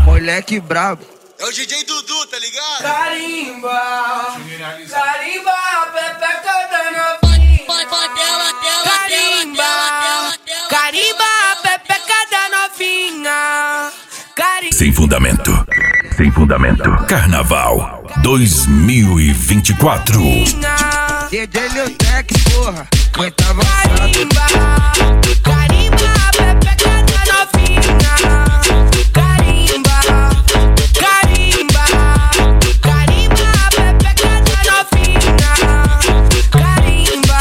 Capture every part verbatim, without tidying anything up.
moleque brabo. É o D J Dudu, tá ligado? Carimba, carimba, a pepeca da novinha. Carimba, carimba, a pepeca da novinha. Carimba. Sem fundamento, sem fundamento. Carnaval dois mil e vinte e quatro. D J Leotec, porra, muito avançado. Carimba, carimba, a pepeca da novinha. Carimba, carimba, carimba, a pepeca da novinha. Carimba.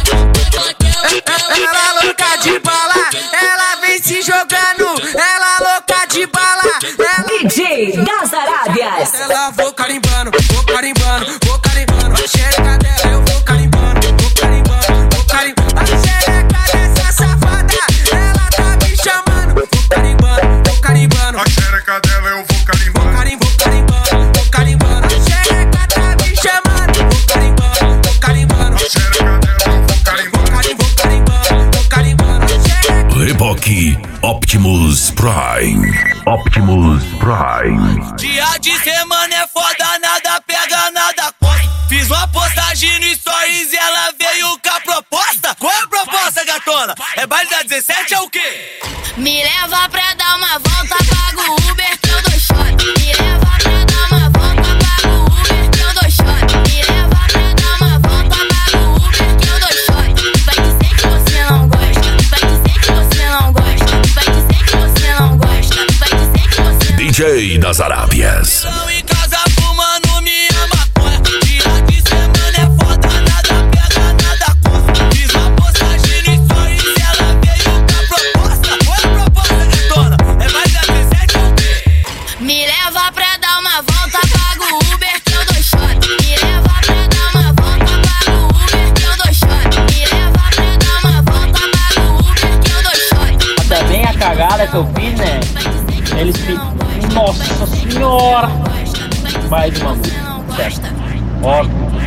Ela louca de bala, ela vem se jogando. Ela louca de bala, ela... D J das Arábias. Ela vou carimbando, vou carimbando, vou carimbando. A xereca dela eu vou carimbando, vou carimbando, vou carimbando. A xereca dessa safada, ela tá me chamando. Vou carimbando, vou carimbando. A xereca dela eu vou carimbando. Vou carimbando, carimbando, vou carimbando. A xereca tá me chamando. Vou carimbando, vou carimbando. A xereca dela eu vou carimbando. Vou carimbando, vou carimbando. A xereca. Reboque Optimus Prime. Optimus Prime. Dia de semana é foda, nada pega, nada corta. Fiz uma postagem no Stories e ela veio com a proposta. Qual é a proposta, gatona? É baile da dezessete é o quê? Me leva pra dar uma volta, pago o Uber que eu dou shot. Me leva pra dar uma volta, pago o Uber que eu dou shot. Me leva pra dar uma volta, pago o Uber que eu dou shot. Vai dizer que você não gosta, vai dizer que você não gosta, vai dizer que você não gosta, vai dizer que você não... D J das Arábias. Não em casa fumando minha maconha. Dia de semana é foda, nada pega, nada corta. Fiz uma postagem no Stories e ela veio com a proposta. Qual é a proposta, gatona? É mais da dezessete ou o quê? Me leva pra dar uma volta, pago o Uber que eu dou shot. Me leva pra dar uma volta, pago o Uber que eu dou shot. Me leva pra dar uma volta, pago o Uber que eu dou shot. Também a cagada que eu fiz, né? Eles pediram, nossa senhora, mais uma música, certo? Ó,